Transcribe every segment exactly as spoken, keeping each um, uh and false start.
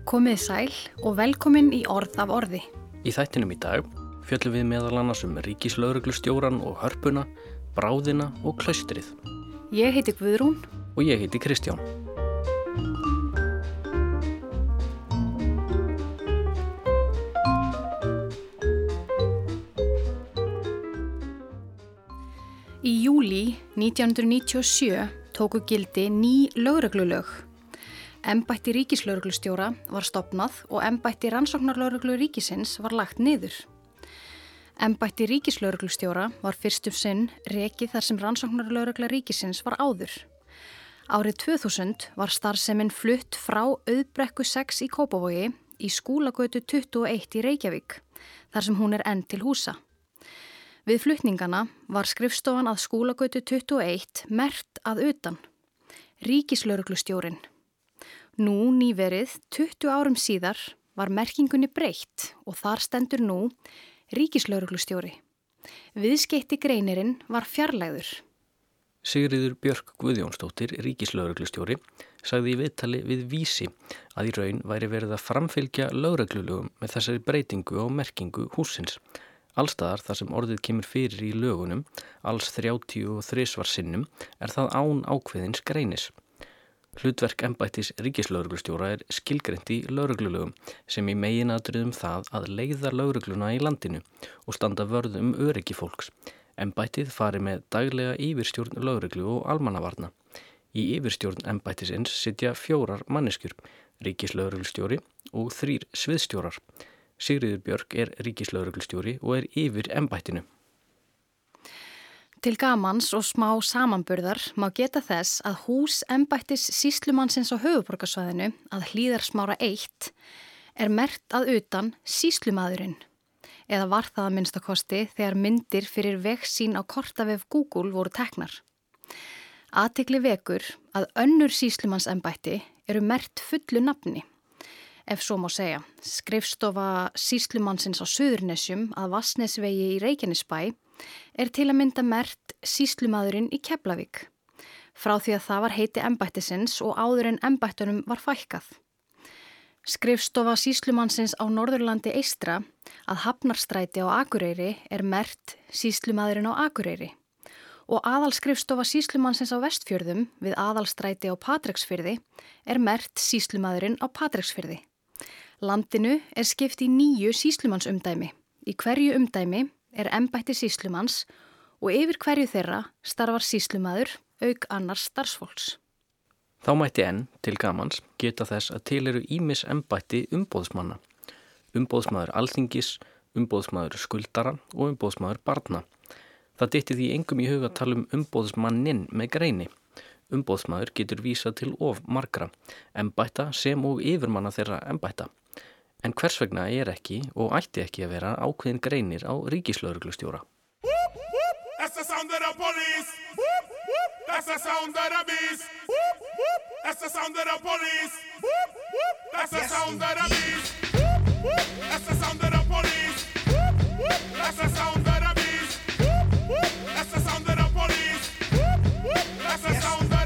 Komið sæl og velkomin í Orð af orði. Í þættinum í dag fjöllum við meðal annars um ríkislögreglustjóran og hörpuna, bráðina og klaustrið. Ég heiti Guðrún. Og ég heiti Kristján. Í júlí nítján hundruð níutíu og sjö tóku gildi ný lögreglulög. Embætti ríkislögreglustjóra var stofnað og embætti rannsóknarlögreglu ríkisins var lagt niður. Embætti ríkislögreglustjóra var fyrstum sinn rekið þar sem rannsóknarlögregla ríkisins var áður. Árið tvö þúsund var starfsemin flutt frá Auðbrekku sex í Kópavogi í Skúlagötu tuttugu og eitt í Reykjavík, þar sem hún er enn til húsa. Við flutningana var skrifstofan að Skúlagötu tuttugu og eitt merkt að utan. Ríkislögreglustjórinn. Nú nýverið, tuttugu árum síðar, var merkingunni breytt og þar stendur nú ríkislögreglustjóri. Viðskeytti greinirinn var fjarlægður. Sigríður Björk Guðjónsdóttir, ríkislögreglustjóri, sagði í viðtali við Vísi að í raun væri verið að framfylgja lögreglulögum með þessari breytingu á merkingu hússins. Allstaðar þar sem orðið kemur fyrir í lögunum, alls þrjátíu og þrisvar sinnum, er það án ákveðins greinis. Hlutverk embættis ríkislögreglustjóra er skilgreint í lögreglulögum sem í meginatriðum það að leiða lögregluna í landinu og standa vörð um öryggi fólks. Embættið fari með daglega yfirstjórn lögreglu og almannavarna. Í yfirstjórn embættisins sitja fjórar manneskjur, ríkislögreglustjóri og þrír sviðstjórar. Sigríður Björk er ríkislögreglustjóri og er yfir embættinu. Til gamans og smá samanburðar má geta þess að hús embættis sýslumannsins á höfuðborgarsvæðinu að Hlíðarsmára eitt er merkt að utan sýslumaðurinn. Eða var það að minnstakosti þegar myndir fyrir vegsýn á kortavef Google voru teknar. Athygli vekur að önnur sýslumannsembætti eru merkt fullu nafni. Ef svo má segja, skrifstofa sýslumannsins á Suðurnesjum að Vatnsnesvegi í Reykjanesbæ er til að mynda merkt sýslumaðurinn í Keflavík, frá því að það var heiti embættisins og áður en embættunum var fækkað. Skrifstofa sýslumannsins á Norðurlandi eystra að Hafnarstræti á Akureyri er merkt sýslumaðurinn á Akureyri og aðalskrifstofa sýslumannsins á Vestfjörðum við aðalstræti á Patreksfirði er merkt sýslumaðurinn á Patreksfirði. Landinu er skipt í níu sýslumannsumdæmi. Í hverju umdæmi er embætti sýslumanns og yfir hverju þeirra starfar sýslumaður auk annars starfsfólks. Þá mætti enn til gamans geta þess að til eru ýmis embætti umboðsmanna. Umboðsmaður alþingis, umboðsmaður skuldara og umboðsmaður barna. Það dytti því engum í huga að tala um umboðsmanninn með greini. Umboðsmaður getur vísað til of margra, embætta sem og yfirmanna þeirra embætta. En hvers vegna er ekki og ætti ekki að vera ákveðin greinir á ríkislögreglustjóra? That's the sound of the police. That's the sound of the beast. That's the sound of the police. That's the sound of the beast. That's the sound of the police. That's the sound of the beast. That's the sound of the police. That's the sound of the beast.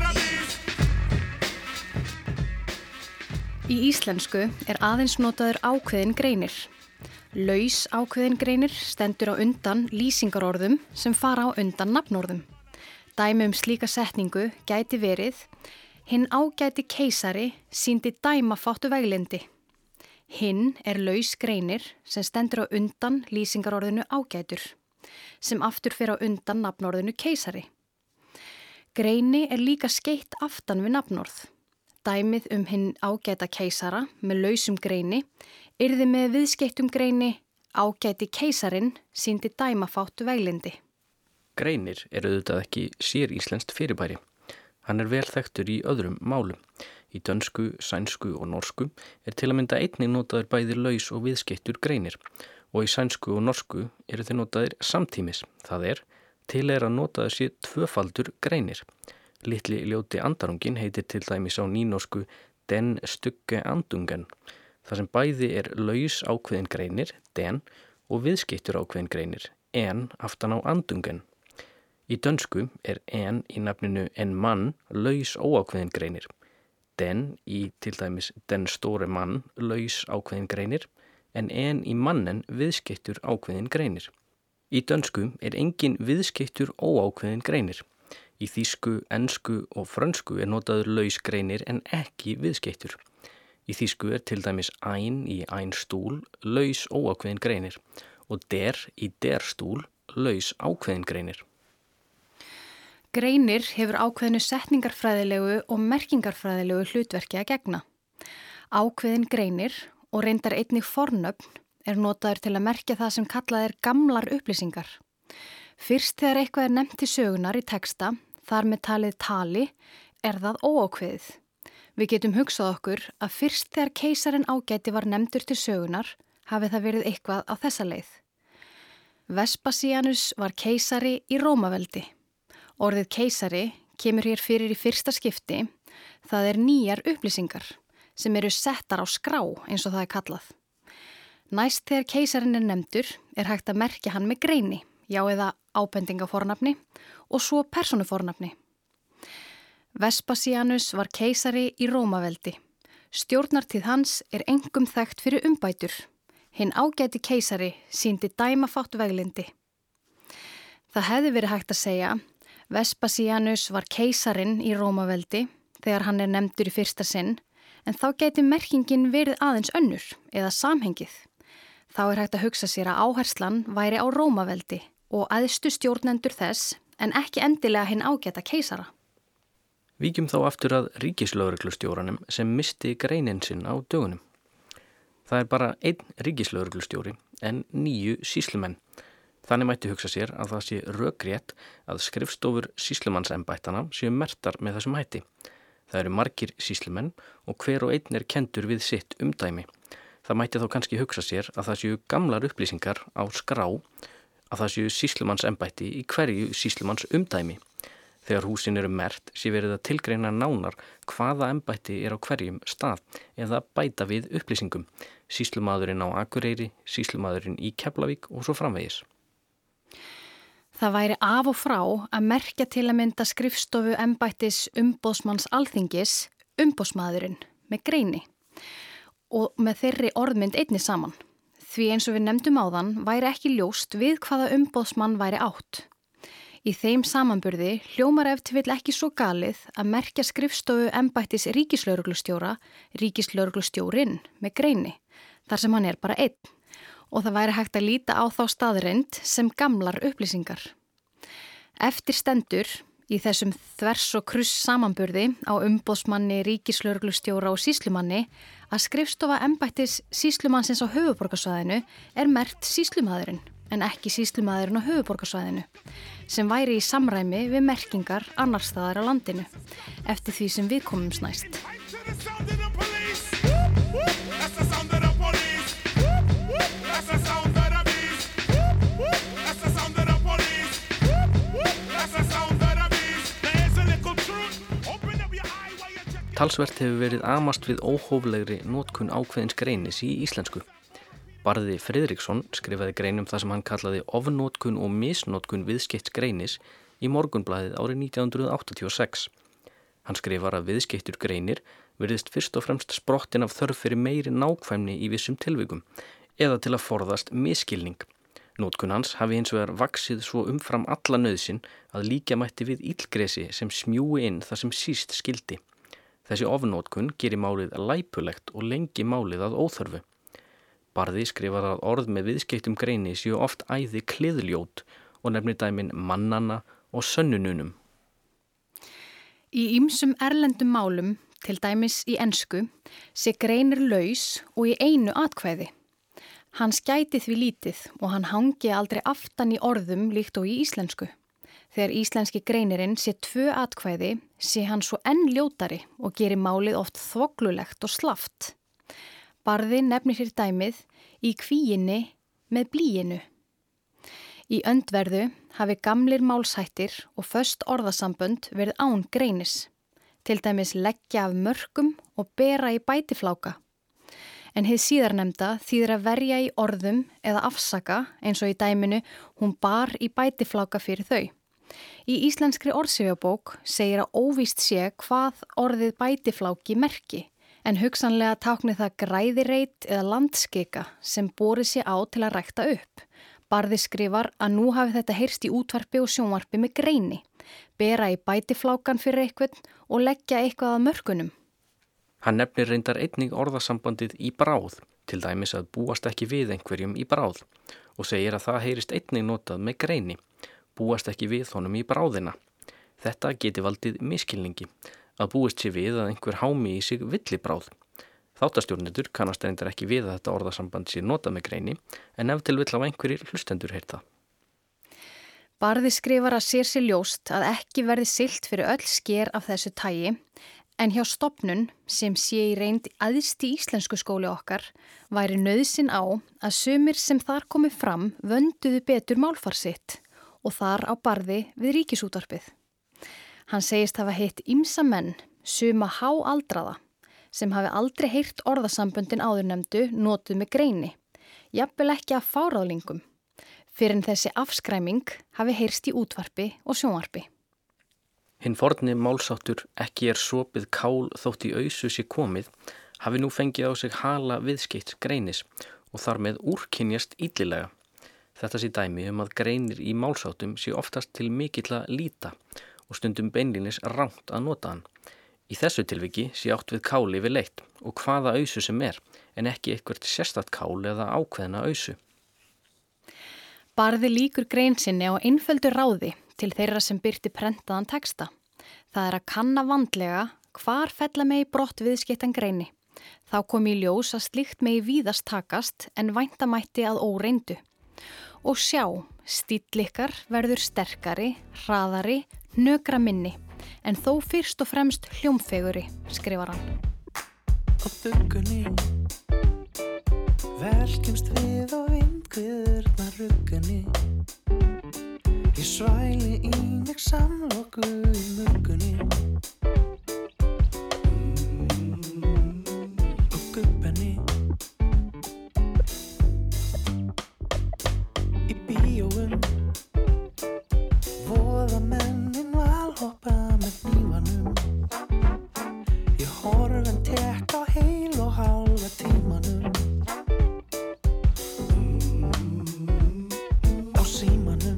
Í íslensku er aðeins notaður ákveðin greinir. Laus ákveðin greinir stendur á undan lýsingarorðum sem fara á undan nafnorðum. Dæmi um slíka setningu gæti verið: hinn ágæti keisari sýndi dæmafáttu veglindi. Hinn er laus greinir sem stendur á undan lýsingarorðinu ágætur, sem aftur fer á undan nafnorðinu keisari. Greini er líka skeytt aftan við nafnorð. Dæmið um hinn ágæta keisara með lausum greini yrði með viðskeyttum greini ágæti keisarinn sýndi dæmafáttu veglindi. Greinir er auðvitað ekki sér íslenskt fyrirbæri. Hann er vel þekktur í öðrum málum. Í dönsku, sænsku og norsku er til að mynda einnig notaður bæði laus og viðskeyttur greinir og í sænsku og norsku eru þeir notaðir samtímis. Það er, til er að notaður sé tvöfaldur greinir. Litli ljóti andarungin heitir til dæmis á nýnorsku den stugge andungen, þar sem bæði er laus ákveðin greinir, den, og viðskeyttur ákveðin greinir, en, aftan á andungen. Í dönsku er en í nafninu en mann laus óákveðin greinir. den í til dæmis den store mann laus ákveðin greinir en en í mannen viðskeyttur ákveðin greinir. Í dönsku er engin viðskeyttur óákveðin greinir. Í þýsku, ensku og frönsku er notaður laus greinir en ekki viðskeyttur. Í þýsku er til dæmis ein í ein stúl laus óákveðin greinir og der í der stúl laus ákveðin greinir. Greinir hefur ákveðinu setningarfræðilegu og merkingarfræðilegu hlutverki að gegna. Ákveðin greinir og reyndar einnig fornöfn er notaður til að merkja það sem kallað er gamlar upplýsingar. Fyrst þegar eitthvað er nefnt til sögunar í texta, þar með talið tali, er það óákveðið. Við getum hugsað okkur að fyrst þegar keisarinn ágæti var nefndur til sögunar, hafi það verið eitthvað á þessa leið. Vespasianus var keisari í Rómaveldi. Orðið keisari kemur hér fyrir í fyrsta skipti, það er nýjar upplýsingar sem eru settar á skrá eins og það er kallað. Næst þegar keisarinn er nefndur er hægt að merkja hann með greini, já eða ábendingafornafni og svo persónufornafni. Vespasianus var keisari í Rómaveldi. Stjórnartíð hans er engum þekkt fyrir umbætur. Hinn ágæti keisari sýndi dæmafátt veglindi. Það hefði verið hægt að segja Vespasianus var keisarinn í Rómaveldi þegar hann er nefndur í fyrsta sinn, en þá gæti merkingin verið aðeins önnur eða samhengið. Þá er hægt að hugsa sér að áherslan væri á Rómaveldi og æðstu stjórnendur þess en ekki endilega hinn ágæta keisara. Víkjum þá aftur að ríkislögreglustjóranum sem misti greinin sinn á dögunum. Það er bara einn ríkislögreglustjóri en níu sýslumenn. Þannig mætti hugsa sér að það sé rökrétt að skrifstofur sýslumannsembættana séu merktar með þessum hætti. Það eru margir sýslumenn og hver og einn er kendur við sitt umdæmi. Það mætti þá kannski hugsa sér að það séu gamlar upplýsingar á skrá, að það séu sýslumannsembætti í hverju sýslumanns umdæmi. Þegar húsin eru merkt sé verið að tilgreina nánar hvaða embætti er á hverjum stað eða bæta við upplýsingum. Sýslumadurinn á Akureyri, sýslumadurinn í Keflavík og svo framvegis. Það væri af og frá að merkja til að mynda skrifstofu embættis umboðsmanns Alþingis, umboðsmaðurinn, með greini og með þeirri orðmynd einni saman. Því eins og við nefndum áðan væri ekki ljóst við hvaða umboðsmann væri átt. Í þeim samanburði hljómar ef til vill ekki svo galið að merkja skrifstofu embættis ríkislögreglustjóra, ríkislögreglustjórinn með greini, þar sem hann er bara einn. Og það væri hægt að líta á þá staðreynd sem gamlar upplýsingar. Eftir stendur í þessum þvers og kruss samanburði á umboðsmanni, ríkislögreglustjóra og sýslumanni að skrifstofa embættis sýslumannsins á höfuðborgarsvæðinu er merkt sýslumaðurinn en ekki sýslumaðurinn á höfuðborgarsvæðinu sem væri í samræmi við merkingar annars staðar á landinu eftir því sem við komumst næst. Talsvert hefur verið amast við óhóflegri notkun ákveðins greinis í íslensku. Barði Friðriksson skrifaði grein um það sem hann kallaði ofnotkun og misnotkun viðskeytts greinis í Morgunblaðið árið nítján hundruð áttatíu og sex. Hann skrifar að viðskeyttur greinir virðist fyrst og fremst sprottin af þörf fyrir meiri nákvæmni í vissum tilvikum eða til að forðast misskilning. Notkun hans hafi hins vegar vaxið svo umfram alla nauðsyn að líkja mætti við illgresi sem smjúi inn það sem síst skildi. Þessi ofnotkun gerir málið læpulegt og lengi málið að óþörfu. Barði skrifar að orð með viðskeyttum greini séu oft æði kliðljót og nefnir dæmin mannanna og sönnununum. Í ýmsum erlendum málum, til dæmis í ensku, sé greinir laus og í einu atkvæði. Hann skæti því lítið og hann hangi aldrei aftan í orðum líkt og í íslensku. Þegar íslenski greinirinn sé tvö atkvæði, sé hann svo enn ljótari og gerir málið oft þvoglulegt og slaft. Barði nefnir hér dæmið í kvíinni með blýinu. Í öndverðu hafi gamlir málshættir og föst orðasambönd verið án greinis, til dæmis leggja af mörkum og bera í bætifláka. En hið síðarnefnda þýðir að verja í orðum eða afsaka eins og í dæminu hún bar í bætifláka fyrir þau. Í íslenskri orðsifjabók segir að óvíst sé hvað orðið bætifláki merki, en hugsanlega tákni það græðireit eða landskika sem borið sé á til að rækta upp. Barði skrifar að nú hafi þetta heyrst í útvarpi og sjónvarpi með greini, bera í bætiflákan fyrir eitthvað og leggja eitthvað að mörkunum. Hann nefnir reyndar einnig orðasambandið í bráð, til dæmis að búast ekki við einhverjum í bráð, og segir að það heyrist einnig notað með greini, búast ekki við honum í bráðina. Þetta geti valdið miskilningi, að búist sé við að einhver hámi í sig villibráð. Þáttastjórnendur kannast reyndar ekki við að þetta orðasamband sé notað með greini, en ef til vill á einhverjir hlustendur heyrt það. Barði skrifar að sér sér ljóst að ekki verði siglt fyrir öll sker af þessu tagi, en hjá stofnun sem sé í reynd æðsti íslensku skóli okkar væri nauðsyn á að sumir sem þar komi fram vönduðu betur málfar sitt og þar á Barði við Ríkisútvarpið. Hann segist hafa hitt ýmsa menn, suma háaldraða, sem hafi aldrei heyrt orðasamböndin áðurnefndu notuð með greini, jafnvel ekki af fáráðlingum, fyrir en þessi afskræming hafi heyrst í útvarpi og sjónvarpi. Hinn forni málsáttur ekki er sopið kál þótt í ausu sé komið, hafi nú fengið á sig hala viðskipts greinis og þar með úrkynjast illilega. Þetta sé dæmi um að greinir í málsáttum sé oftast til mikilla líta og stundum beinlínis rangt að nota hann. Í þessu tilviki sé átt við kál yfir leitt og hvaða ausu sem er, en ekki eitthvert sérstakt kál eða ákveðna ausu. Barði líkur grein sinni á einföldu ráði til þeirra sem birti prentaðan texta. Það er að kanna vandlega hvar fella megi brott viðskiptan greini. Þá kom í ljós að slíkt megi víðast takast en væntamætti að óreindu. Og sjá, stíll ykkar verður sterkari, hraðari, hnökra minni, en þó fyrst og fremst hljómfeguri, skrifar hann. Á buggunni velkjumst við á vindhviðurna ruggunni. Ég svæli í mig samloku í muggunni. Og gubbenni í bíóum voða mennin valhoppa með hnífanum. Ég horf en tek á heil og hálfa tímanum. Á símanum.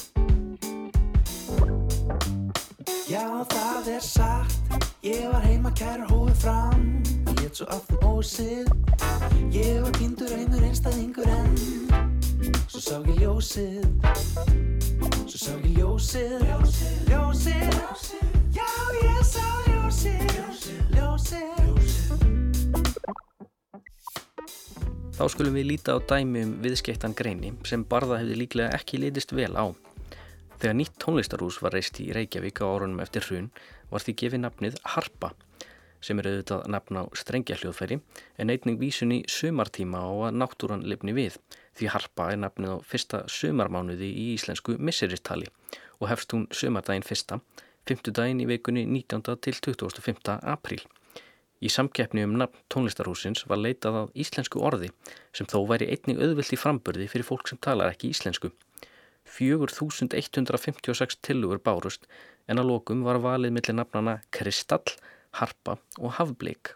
Já, það er satt, ég var heima kæra hófið fram. Ég lét svo af þeim ósið. Ég var týndur einur einstæðingur en svo sá ég ljósið. Svo sá ég ljósið. Ljósið, ljósið. Já, ég sá ljósið. Ljósið. Þá skulum við líta á dæmi um viðskeyttan greini sem Barða hefði líklega ekki litist vel á. Þegar nýtt tónlistarhús var reist í Reykjavík á árunum eftir hrun var því gefið nafnið Harpa, sem er auðvitað nafn á strengjahljóðfæri, en einnig vísun í sumartíma og að náttúran lifni við, því Harpa er nafnið á fyrsta sumarmánuði í íslensku misseristali og hefst hún sumardaginn fyrsta, fimmtudaginn í vikunni nítjánda til tuttugasta og fimmta apríl. Í samkeppni um nafn tónlistarhúsins var leitað að íslensku orði sem þó væri einnig auðvelt í framburði fyrir fólk sem talar ekki íslensku. fjögur þúsund hundrað fimmtíu og sex tillögur bárust en að lokum var valið milli nafnana Kristall, Harpa og Hafblik.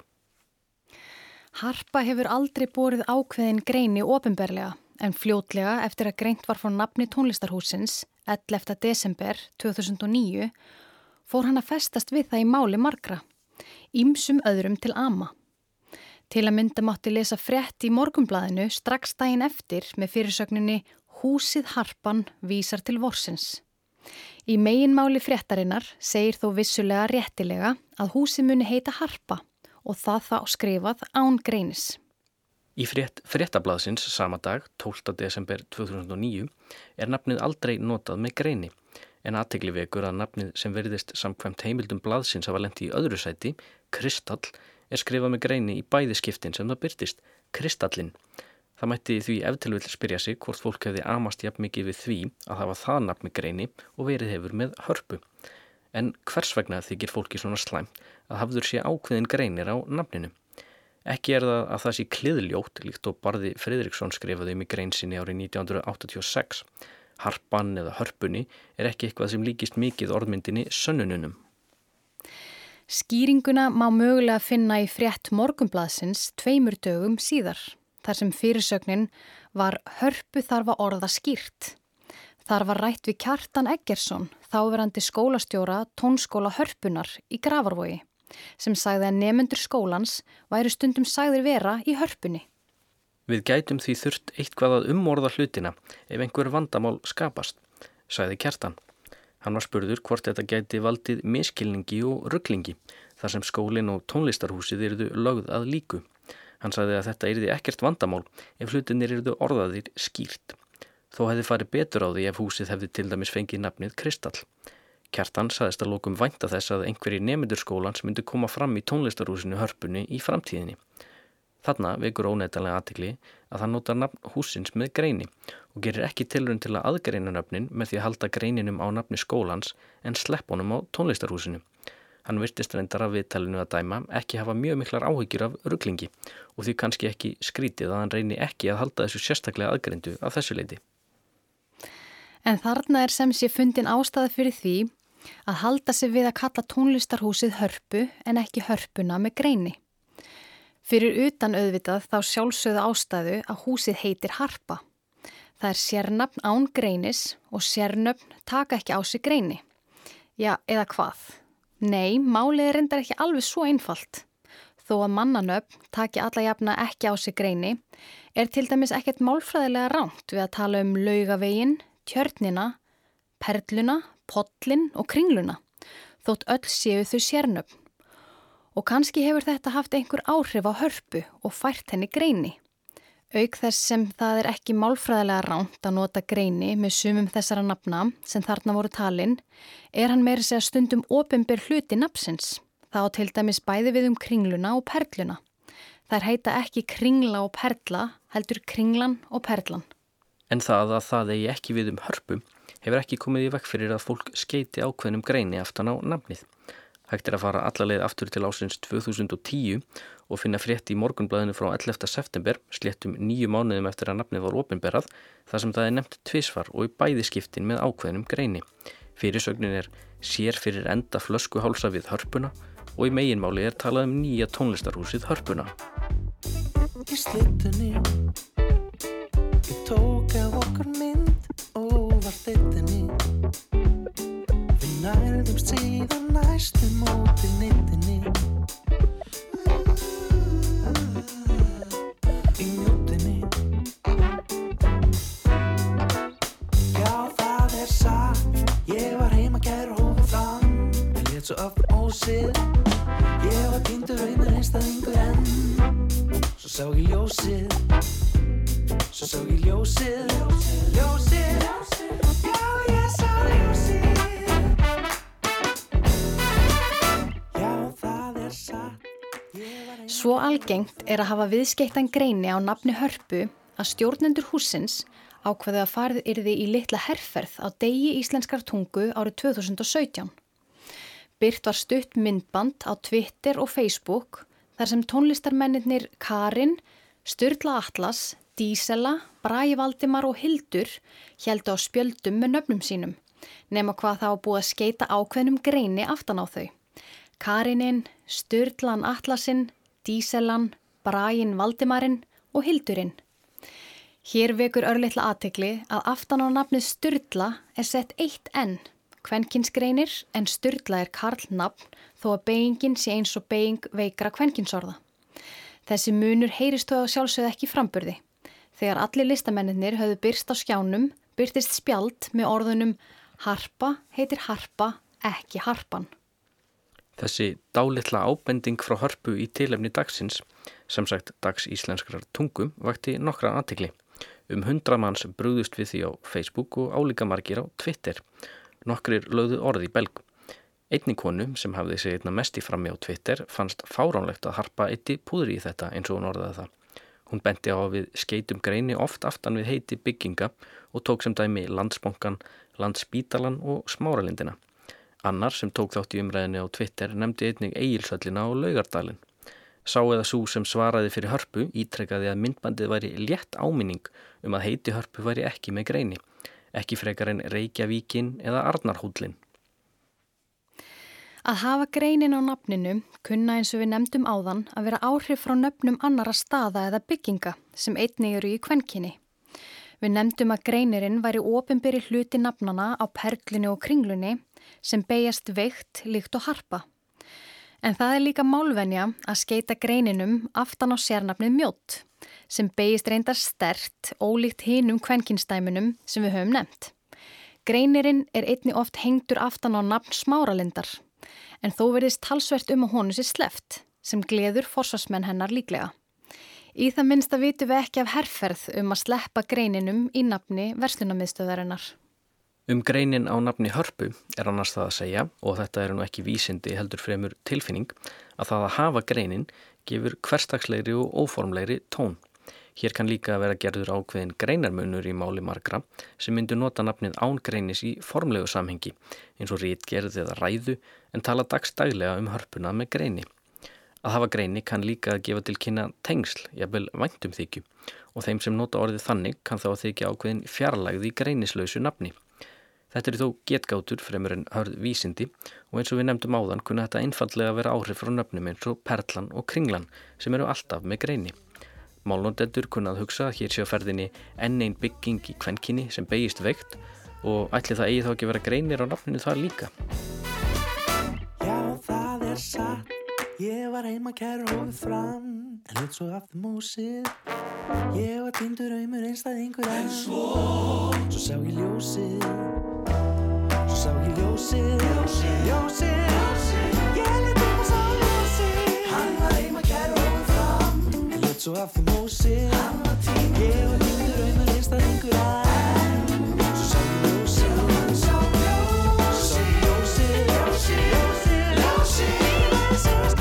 Harpa hefur aldrei borið ákveðin greini opinberlega en fljótlega eftir að greint var frá nafni tónlistarhúsins ellefta desember tvö þúsund og níu fór hann að festast við það í máli margra, ýmsum öðrum til ama. Til að mynda mátti lesa frétt í Morgunblaðinu strax daginn eftir með fyrirsögninni Húsið Harpan vísar til vorsins. Í meginmáli fréttarinnar segir þó vissulega réttilega að húsið muni heita Harpa og það þá skrifað án greinis. Í frétt fréttablaðsins sama dag, tólfta desember tvö þúsund og níu, er nafnið aldrei notað með greini, en athygli vekur að nafnið sem virðist samkvæmt heimildum blaðsins hafa lent í öðru sæti, Kristall, er skrifað með greini í bæði skiptin sem það birtist, Kristallinn. Það mætti því ef til vill spyrja sig hvort fólk hefði amast jafn mikið við því að hafa það nafn með greini og verið hefur með hörpu. En hvers vegna þykir fólki svona slæmt að hafður sé ákveðin greinir á nafninu? Ekki er það að það sé kliðljótt líkt og Barði Friðriksson skrifaði um í grein sinni árið nítján hundruð áttatíu og sex. Harpan eða hörpunni er ekki eitthvað sem líkist mikið orðmyndinni sönnununum. Skýringuna má mögulega finna í frétt Morgunblaðsins tveimur dögum síðar, þar sem fyrirsögnin var hörpu þarf að orða skýrt. Þar var rætt við Kjartan Eggertsson, þáverandi skólastjóra tónskóla Hörpunar í Grafarvogi, sem sagði að nemendur skólans væru stundum sagðir vera í hörpunni. Við gætum því þurft eitthvað að umorða hlutina ef einhver vandamál skapast, sagði Kjartan. Hann var spurður hvort þetta gæti valdið miskilningi og ruglingi, þar sem skólinn og tónlistarhúsið yrðu lögð að líku. Hann sagði að þetta yrði ekkert vandamál ef hlutinir yrðu orðaðir skýrt. Þó hefði farið betur á því ef húsið hefði til dæmis fengið nafnið Kristall. Kjartan sagðist að lokum vænta þess að einhverjir nemendur skólans myndi koma fram í tónlistarhúsinu Hörpunni í framtíðinni. Þarna vekur óneitanlega athygli að hann notar nafn húsins með greini og gerir ekki tilraun til að aðgreina nöfnin með því að halda greininum á nafni skólans en slepp honum á tónlistarhúsinu. Hann virtist reyndar af viðtalinu að dæma ekki hafa mjög miklar áhyggjur af ruglingi og því kannski ekki skrítið að hann reyni ekki að halda þessu sérstaklega aðgreindu af þessu leyti. En þarna er sem sé fundin ástæða fyrir því að halda sig við að kalla tónlistarhúsið Hörpu en ekki Hörpuna með greini. Fyrir utan auðvitað þá sjálfsögðu ástæðu að húsið heitir Harpa. Það er sérnafn án greinis og sérnöfn taka ekki á sig greini. Já, eða hvað? Nei, málið er reyndar ekki alveg svo einfalt. Þó að mannanöfn taki alla jafna ekki á sig greini er til dæmis ekkert málfræðilega rangt við að tala um Laugaveginn, Tjörnina, Perluna, Pollinn og Kringluna, þótt öll séu þau sérnöfn. Og kannski hefur þetta haft einhver áhrif á Hörpu og fært henni greini. Auk þess sem það er ekki málfræðilega rangt að nota greini með sumum þessara nafna sem þarna voru talin, er hann meira segja stundum opinber hluti nafnsins. Það á til dæmis bæði við um Kringluna og Perluna. Þær heita ekki Kringla og Perla, heldur Kringlan og Perlan. En það að það eigi ekki við um Hörpu hefur ekki komið í veg fyrir að fólk skeiti ákveðnum greini aftan á nafnið. Hægt er að fara alla leið aftur til ásins tvö þúsund og tíu og finna frétt í Morgunblaðinu frá ellefta september, sléttum níu mánuðum eftir að nafnið var opinberað, þar sem það er nefnt tvisvar og í bæði skiptin með ákveðnum greini. Fyrirsögnin er sér fyrir enda flöskuhálsa við Hörpuna og í meginmáli er talað um nýja tónlistarhúsið Hörpuna. Í slitunni ég tók af okkar mynd og var þittinni. Við nærðumst síðan næstum móti nýttinni. Í mjótinni. Já, það er satt. Ég var heima kæra hófið fram. Ég lét svo af ósið. Ég var týndur einur einstæðingur enn. Svo sá ég ljósið. Svo sá ég ljósið. Ljósið. Já, ég sá ljósið. Svo algengt er að hafa viðskeittan greini á nafni Hörpu að stjórnendur hússins ákveðu að farið yrði í litla herferð á degi íslenskrar tungu árið tvö þúsund og sautján. Birt var stutt myndband á Twitter og Facebook þar sem tónlistarmennirnir Karin, Sturla Atlas, Dísela, Bragi Valdimar og Hildur héldu á spjöldum með nöfnum sínum, nema hvað það var búið að skeita ákveðnum greini aftan á þau. Karinin, Sturlan Atlasinn, Díselan, Bragin Valdimarinn og Hildurinn. Hér vekur örlitla athygli að aftan á nafnið Sturla er sett eitt N, kvenkynsgreinir, en Sturla er karlnafn þó að beygingin sé eins og beyging veikra kvenkynsorða. Þessi munur heyrist þó að sjálfsögðu ekki framburði. Þegar allir listamennir höfðu byrst á skjánum, byrtist spjald með orðunum Harpa heitir Harpa, ekki Harpan. Þessi dálitla ábending frá Hörpu í tilefni dagsins, sem sagt dags íslenskrar tungu, vakti nokkra athygli. Um hundrað manns brugðust við því á Facebook og álíka margir á Twitter. Nokkrir lögðu orð í belg. Einni konu sem hafði sig einna mest í frammi á Twitter fannst fáránlegt að Harpa eyddi púðri í þetta eins og hún orðaði það. Hún benti á að við skeytum greini oft aftan við heiti bygginga og tók sem dæmi Landsbankann, Landspítalann og Smáralindina. Annar sem tók þátt í umræðinni á Twitter nefndi einnig Egilshöllina og Laugardalinn. Sá eða sú sem svaraði fyrir Hörpu ítrekkaði að myndbandið væri létt áminning um að heiti Hörpu væri ekki með greini. ekki frekar en Reykjavíkin eða Arnarhóllinn. Að hafa greinin á nafninu kunna eins og við nefndum áðan að vera áhrif frá nöfnum annara staða eða bygginga sem einnig eru í kvenkyni. Við nefndum að greinirinn væri opinberi hluti nafnana á perlunni og kringlunni sem beigjast veikt líkt og harpa. En það er líka málvenja að skeita greininum aftan á sérnafnið mjótt sem beigjast reyndar sterkt ólíkt hinum kvenkynsdæmunum sem við höfum nefnt. Greinirinn er einnig oft hengdur aftan á nafn Smáralindar. En þó verðist talsvert um að honum sé sleppt, sem gleður forsvarsmenn hennar líklega. Í það minnsta vitum við ekki af herferð um að sleppa greininum í nafni verslunarmiðstöðvarinnar. Um greinin á nafni Hörpu er annars það að segja, og þetta eru nú ekki vísindi heldur fremur tilfinning, að það að hafa greinin gefur hversdagslegri og óformlegri tón. Hér kann líka vera gerður ákveðin greinarmunur í máli margra sem myndu nota nafnið án greinis í formlegu samhengi, eins og ritgerð eða ræðu, en tala dagstaglega um hörpuna með greini. Að hafa greini kann líka að gefa til kynna tengsl, jafnvel væntumþykju, og þeim sem nota orðið þannig kann þá að þykja ákveðin fjarlægð í greinislausu nafni. Þetta eru þó getgátur fremur en hörð vísindi og eins og við nefndum áðan kunna þetta einfaldlega vera áhrif frá nöfnum eins og perlan og kringlan sem eru alltaf með greini. Málnotendur kunna að hugsa að hér sé á ferðinni enn ein bygging í kvenkyni sem beigist veikt og ætli það eigi þá ekki vera greinir á nafninu þar líka. Já, það er satt, ég var heima kæru hófið fram, en hlut svo aftur músið. Ég var týndur aumur einstæðingur en svo, svo sá ég ljósið, svo sá ég ljósið, ljósið, ljósið, ég leit um og sá ljósið. Hann var heima kæru hófið fram, en hlut svo aftur músið. Hann var týndur, ég var týndur aumur einstæðingur en svo sá ég ljósið, svo sá ég ljósið, ljósið, ljósið, ljósið, ljósið.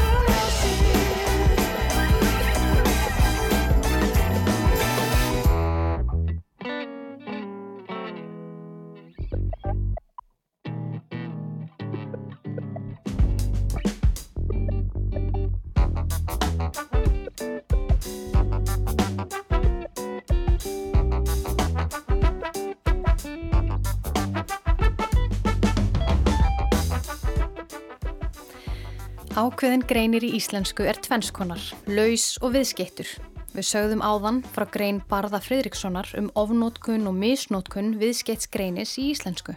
Ákveðin greinir í íslensku er tvennskonar, laus og viðskeittur. Við sögðum áðan frá grein Barða Friðrikssonar um ofnotkun og misnotkun viðskeittsgreinis í íslensku.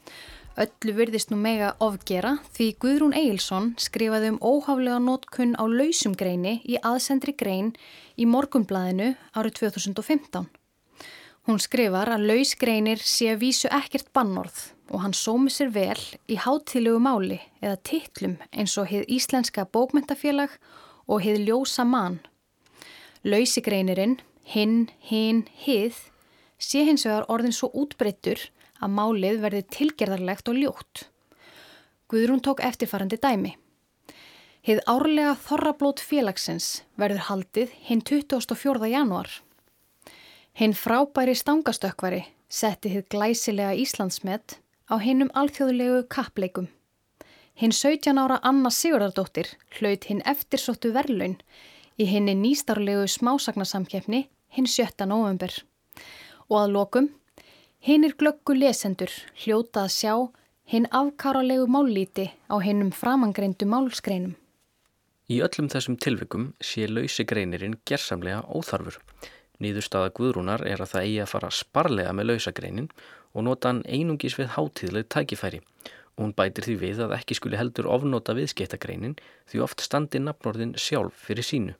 Öllu virðist nú mega ofgera því Guðrún Egilsson skrifaði um óhaflega notkun á lausum greini í aðsendri grein í Morgunblaðinu árið tvö þúsund og fimmtán. Hún skrifar að laus greinir sé að vísu ekkert bannorð og hann sómi sér vel í hátíðlegu máli eða titlum eins og hið Íslenska bókmenntafélag og hið Ljósa man. Lausi greinirinn, hinn, hinn, hið, sé hins vegar orðin svo útbreiddur að málið verði tilgerðarlegt og ljótt. Guðrún tók eftirfarandi dæmi. Hið árlega þorrablót félagsins verður haldið hinn tuttugasta og fjórða janúar. Hinn frábæri stangastökkvari setti hið glæsilega Íslandsmet á hinnum alþjóðlegu kappleikum. Hinn sautján ára Anna Sigurðardóttir hlaut hinn eftirsóttu verðlaun í hinni nýstárlegu smásagnasamkeppni hinn sjötta nóvember. Og að lokum, hinnir glöggu lesendur hljóta að sjá hinn afkáralegu mállíti á hinnum framangreindu málsgreinum. Í öllum þessum tilvikum sé lausi greinirinn gersamlega óþarfur. Niðurstaða Guðrúnar er að það eigi að fara sparlega með lausagreinin og nota hann einungis við hátíðleg tækifæri og hún bætir því við að ekki skuli heldur ofnota viðskeyttagreinin því oft standi nafnorðin sjálf fyrir sínu.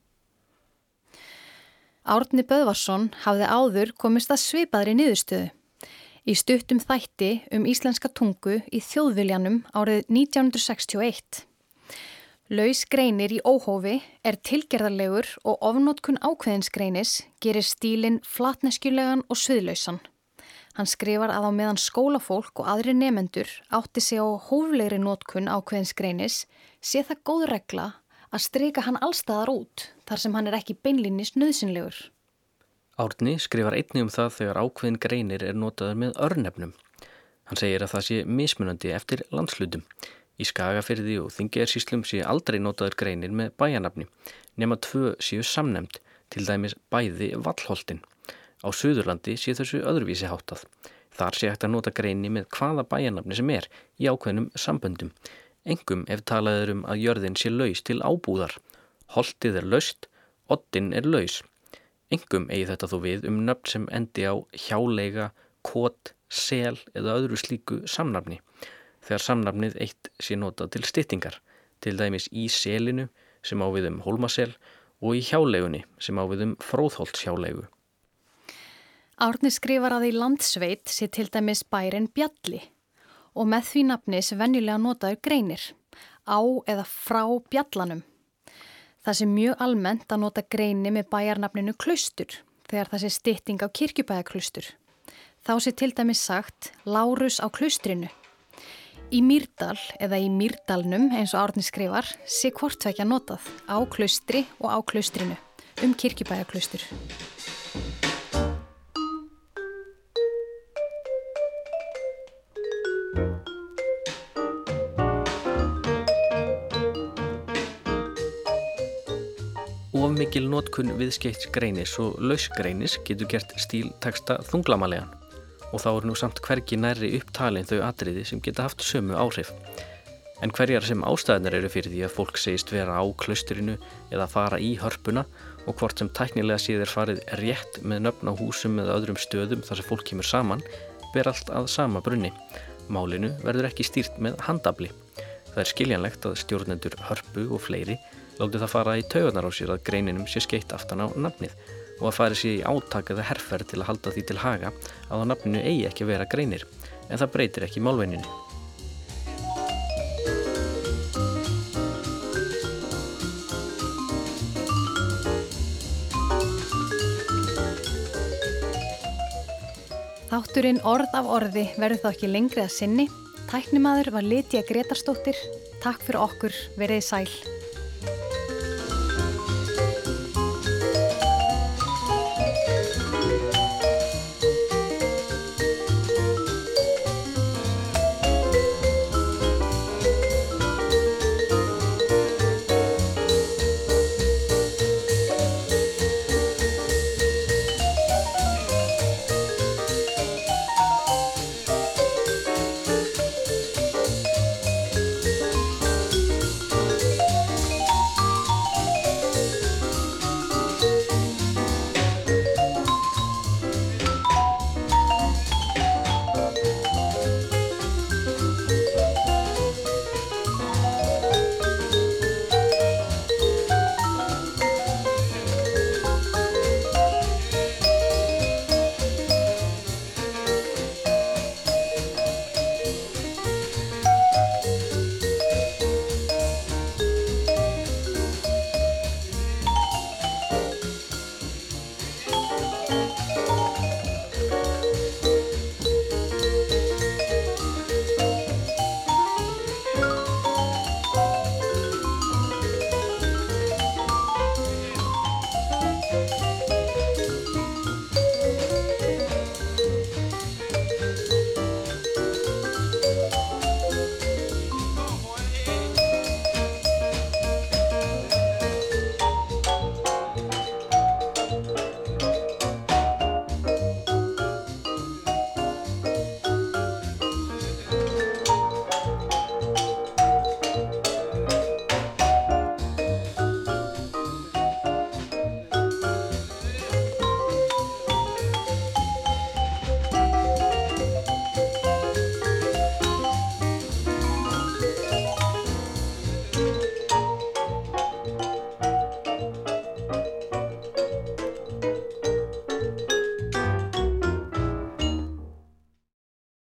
Árni Böðvarsson hafði áður komist að svipaðri niðurstöðu. Í stuttum þætti um íslenska tungu í Þjóðviljanum árið nítján hundruð sextíu og eitt. Laus greinir í óhófi er tilgerðarlegur og ofnotkun ákveðinsgreinis gerir stílinn flatneskjulegan og sviðlausan. Hann skrifar að á meðan skólafólk og aðri nemendur átti sig á hóflegri notkun ákveðinsgreinis sé það góð regla að strika hann allstaðar út þar sem hann er ekki beinlínis nauðsynlegur. Árni skrifar einnig um það þegar ákveðin greinir er notaður með örnefnum. Hann segir að það sé mismunandi eftir landshlutum. Í Skagafirði og Þingeyjarsýslum sé aldrei notaður greinir með bæjanafni, nema tvö séu samnefnd, til dæmis bæði Vallholtin. Á Suðurlandi sé þessu öðruvísi háttað. Þar sé hægt að nota greini með hvaða bæjarnafni sem er í ákveðnum samböndum. Engum ef talað er um að jörðin sé laus til ábúðar. Holtið er laust, oddinn er laus. Engum eigi þetta þó við um nöfn sem endi á hjáleiga, kot, sel eða öðru slíku samnafni. Þegar samnafnið eitt sé notað til styttingar, til dæmis í selinu sem á við um hólmasel og í hjáleigunni sem á við um fróðholtshjáleigu. Árni skrifar að í landsveit sé til dæmis bærin Bjalli og með því nafni sem venjulega notaður greinir, á eða frá Bjallanum. Það sé mjög almennt að nota greini með bæjarnafninu Klaustur þegar það sé stytting á Kirkjubæjarklaustur. Þá sé til dæmis sagt Lárus á Klaustrinu. Í Mýrdal eða í Mýrdalnum eins og Árni skrifar sé hvort tveggja notað á Klaustri og á Klaustrinu um Kirkjubæjarklaustur. Of mikil notkun viðskeytts greinis og lausgreinis getur gert stíltexta þunglamalegan og þá er nú samt hvergi nærri upptalin þau atriði sem geta haft sömu áhrif. En hverjar sem ástæðunar eru fyrir því að fólk segist vera á Klaustrinu eða fara í Hörpuna og hvort sem tæknilega séð er farið rétt með nöfn á húsum eða öðrum stöðum þar sem fólk kemur saman, ber allt að sama brunni. Málinu verður ekki stýrt með handafli. Það er skiljanlegt að stjórnendur Hörpu og fleiri láti það fara í taugarnar á sér að greininum sé skeytt aftan á nafnið og að fari sér í átak eða herferð til að halda því til haga að á nafninu eigi ekki að vera greinir, en það breytir ekki málvenjunni. Þátturinn Orð af orði verður þá ekki lengri að sinni. Tæknimaður var Lydía Grétarsdóttir. Takk fyrir okkur, verið sæl.